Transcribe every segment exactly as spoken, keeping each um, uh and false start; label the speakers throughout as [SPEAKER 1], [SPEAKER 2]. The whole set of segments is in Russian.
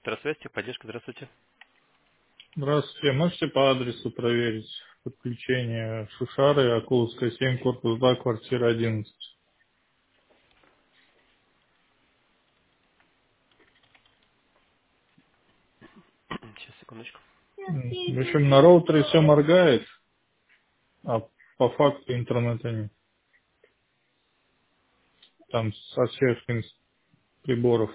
[SPEAKER 1] Сектор связи, поддержка, здравствуйте.
[SPEAKER 2] Здравствуйте. Можете по адресу проверить подключение Шушары, Акуловская семь, корпус два, квартира одиннадцать.
[SPEAKER 1] Сейчас, секундочку.
[SPEAKER 2] М, В общем, на роутере все моргает, а по факту интернета нет. Там со всех ин- приборов.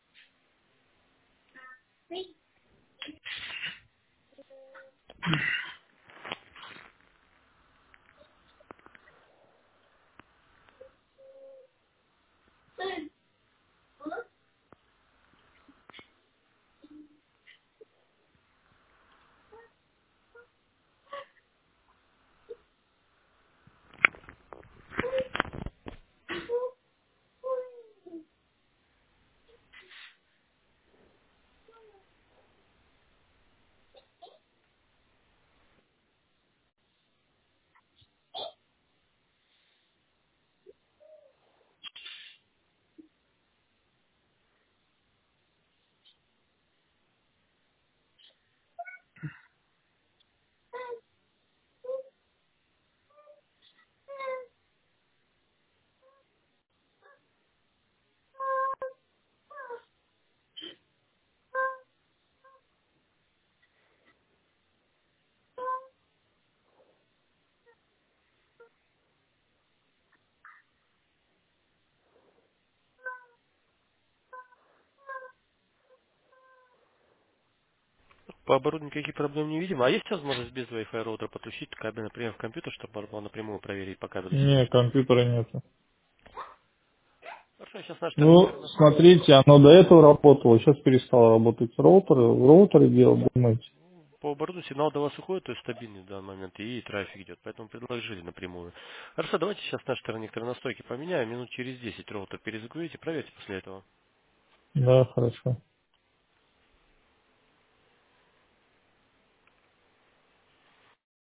[SPEAKER 1] По оборудованию никаких проблем не видим. А есть возможность без Wi-Fi роутера подключить кабель, например, в компьютер, чтобы можно было напрямую проверить по кабелю
[SPEAKER 2] Не,
[SPEAKER 1] сигнал?
[SPEAKER 2] компьютера нету.
[SPEAKER 1] Хорошо, сейчас наш
[SPEAKER 2] Ну,
[SPEAKER 1] торник
[SPEAKER 2] смотрите, оно до этого работало, сейчас перестало работать. Роутер, роутеры делал, думаете?
[SPEAKER 1] по оборудованию сигнал до вас уходит, то есть стабильный в данный момент, и трафик идет, поэтому предложили напрямую. Хорошо, давайте сейчас наш торник настройки поменяем, минут через десять роутер перезагрузите, проверьте после этого.
[SPEAKER 2] Да, хорошо.